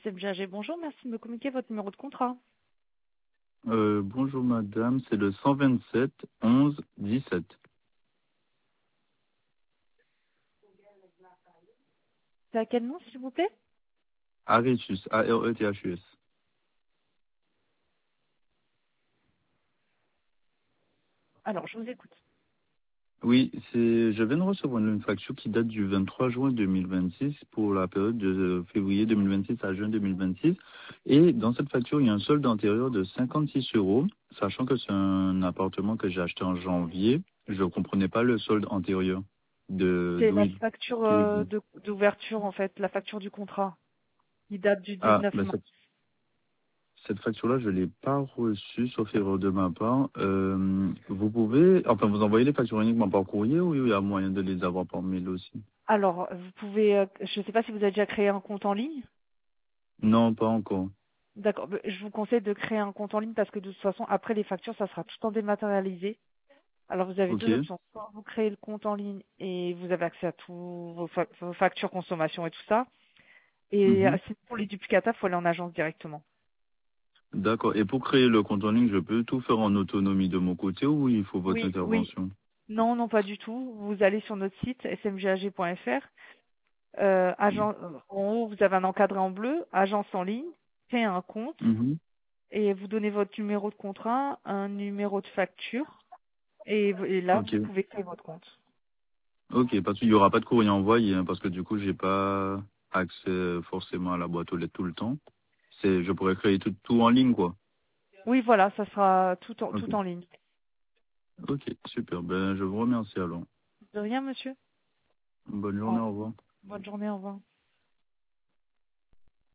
SMGAG, bonjour, merci de me communiquer votre numéro de contrat. Bonjour madame, c'est le 127 11 17. C'est à quel nom, s'il vous plaît? Arethus, A-R-E-T-H-U-S. Alors, je vous écoute. Oui, je viens de recevoir une facture qui date du 23 juin 2026 pour la période de février 2026 à juin 2026. Et dans cette facture, il y a un solde antérieur de 56 euros, sachant que c'est un appartement que j'ai acheté en janvier. Je ne comprenais pas le solde antérieur C'est d'où la il facture d'où il vient. d'ouverture, en fait, la facture du contrat, qui date du Ah, 19 bah mars. cette facture-là, je ne l'ai pas reçue, sauf erreur de ma part. Vous pouvez, enfin, vous envoyez les factures uniquement par courrier ou il y a moyen de les avoir par mail aussi? Alors, vous pouvez, je ne sais pas si vous avez déjà créé un compte en ligne. Non, pas encore. D'accord, je vous conseille de créer un compte en ligne parce que de toute façon, après les factures, ça sera tout en dématérialisé. Alors, vous avez Ok. deux options. Soit vous créez le compte en ligne et vous avez accès à tous vos factures consommation et tout ça. Et Mhm. sinon, pour les duplicata, il faut aller en agence directement. D'accord. Et pour créer le compte en ligne, je peux tout faire en autonomie de mon côté ou il faut votre Oui, oui. intervention? Non, non, pas du tout. Vous allez sur notre site smgag.fr. En haut, vous avez un encadré en bleu, agence en ligne, créez un compte Mhm. et vous donnez votre numéro de contrat, un numéro de facture et là, Ok. vous pouvez créer votre compte. Ok, parce qu'il n'y aura pas de courrier envoyé, hein, parce que du coup, j'ai pas accès forcément à la boîte aux lettres tout le temps. Je pourrais créer tout en ligne, quoi. Oui, voilà, ça sera Ok. tout en ligne. Ok, super. Ben, je vous remercie alors. De rien, monsieur. Bonne journée, Bon, au revoir. bonne journée, au revoir.